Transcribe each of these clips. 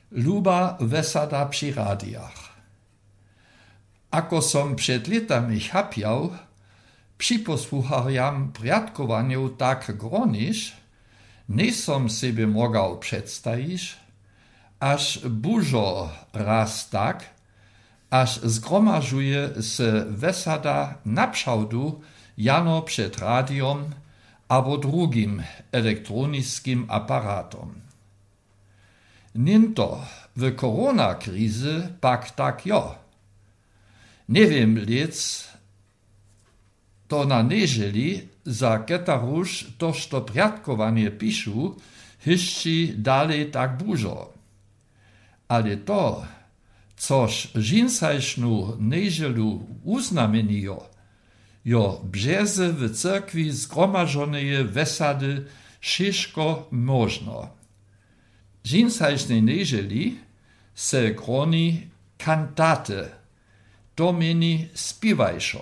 Luba wesada przy radiach. Ako som przed letami chapiał, przyposłuchariam priadkowaniu tak gronisz, nie som sobie mogał przedstawić, aż burzo raz tak, aż zgromażuje se wesada naprzałdu jano przed radiom albo drugim elektronickim aparatom. Ninto w koronakrizy pak tak jo. Nie wiem lec, to na nieżeli za ketarusz toż priadkowanie pišu, hyšči dalej tak bužo. Ale to, což žinsajšnu niedzielu uznamenijo, jo březe w cyrkwi zgromażoneje wesady šiško možno. Žinsajšnej niedzieli se groni kantate, to meni spiwajšo.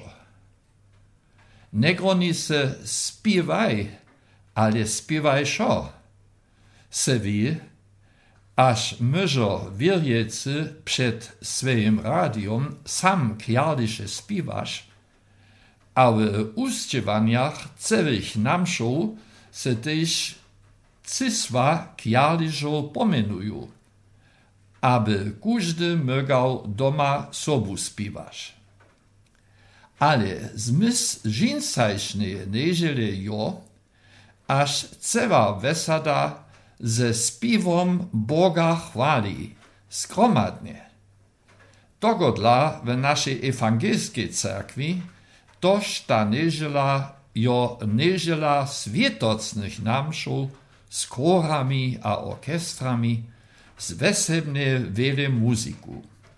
Ne groni se spiwaj, ale spiwajšo. Se wie, aż myżo wierjecy przed swoim radiom sam kjarlisze spiwasz, a w uściewaniach celych namszów se też cysła kjarliżo pomenują, aby każdy mogał doma sobu spiwasz. Ale zmysł žinsajšnej niedziele jo, aż cała wesada ze spiwom Boga chwali, skromadnie. Togodla w naszej ewangelskiej cerkwi toż ta niedziela jo niedziela swietocnych namszów z chorami a orkestrami, z wesebnie wiele muzyku.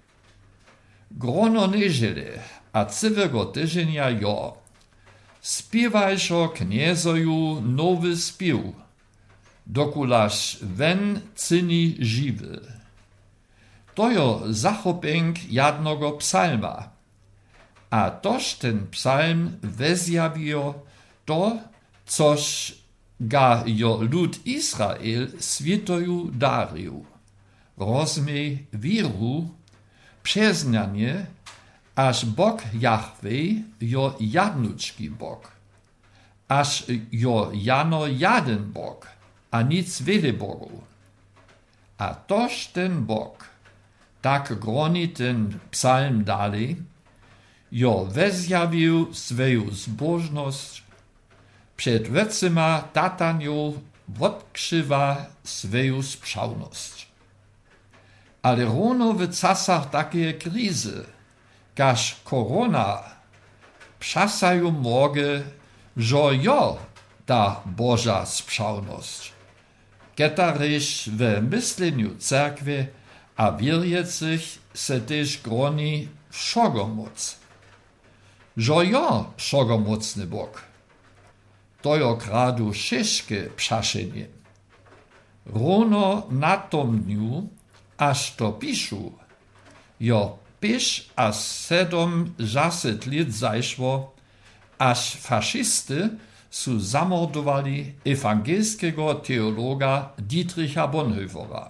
Grono niedziele a całego tydzienia jo. Spiewajšo kniezoju nowy spiew, dokulaż wen cyni żywy. To jo zachopenk jadnego psalma, a toż ten psalm wezjawijo to, což ga jo lud Izrael świętoju darił. Rozmiej wiru, przyznanie, aż Bog Jahwe jo jadnuczki Bog, aż jo jano jeden Bog, a nic wiele Bogu. A toż ten Bog, tak groni ten psalm dalej, jo wezjawił swoją zbożność, przed wecyma tatanju odkrzywa swoją sprzałność. Ale rono w czasach takiej krizy, każ korona, przasają mogę, że jo ta Boża sprzałność. Ketaryż w myśleniu cerkwie a wierjecych se też groni wszogomoc. Że jo wszogomocny Bóg. To jo kradu šiške pšašenje. Rono na tom dniu, aż to pišu, jo 5 a 7 lat zajszło, aż faszysty su zamordowali ewangelskiego teologa Dietricha Bonhoeffera.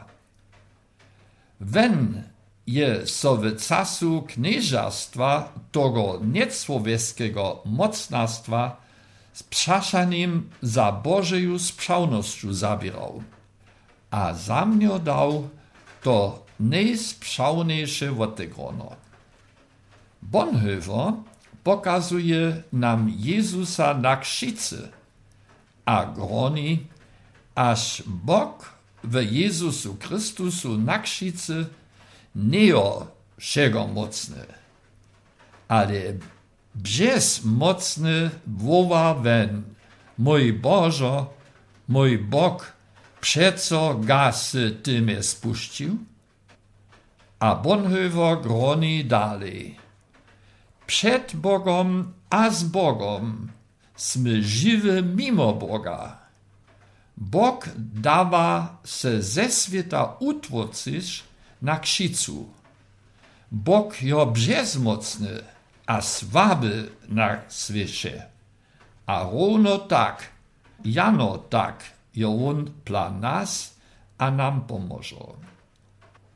Wenn je so w casu knieżastwa tego niecłowieckiego mocnarstwa z przaszaniem za Bożeju sprzałnościu zabierał, a za mnie dał to najsprzałniejsze wotegrono. Bonhoeffer pokazuje nam Jezusa na krzycy, a groni, aż Bog w Jezusu Chrystusu na krzycy nie wszego mocny, ale bezmocny woła wen, mój Bożo, mój Bog, przeco gasy ty mnie spuścił? A Bonhoeffer groni dalej. Przed Bogom a z Bogom smy żywy mimo Boga. Bog dawa se ze świata utworzyć na krzycu. Bog jo bezmocny, a słaby na świecie. A równo tak, jano tak, jo on dla nas, a nam pomoże.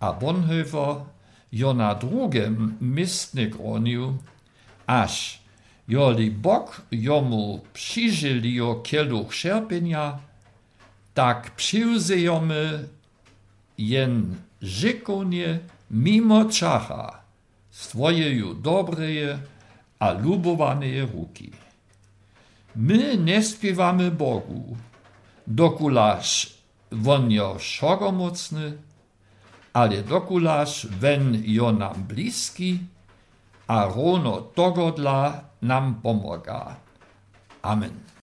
a Bonhoeffer jo na drugim mistnie gronił, aż joli Bóg jomu przyżylijo kieluch sierpienia, tak přiwzejemy jen żykonie mimo czacha swojeju dobreje a lubowaneje ruki. My nie śpiewamy Bogu, dokulaż won jo szoromocny, ale dokulaż wen jo nam bliski, a rono togodla nam pomoga. Amen.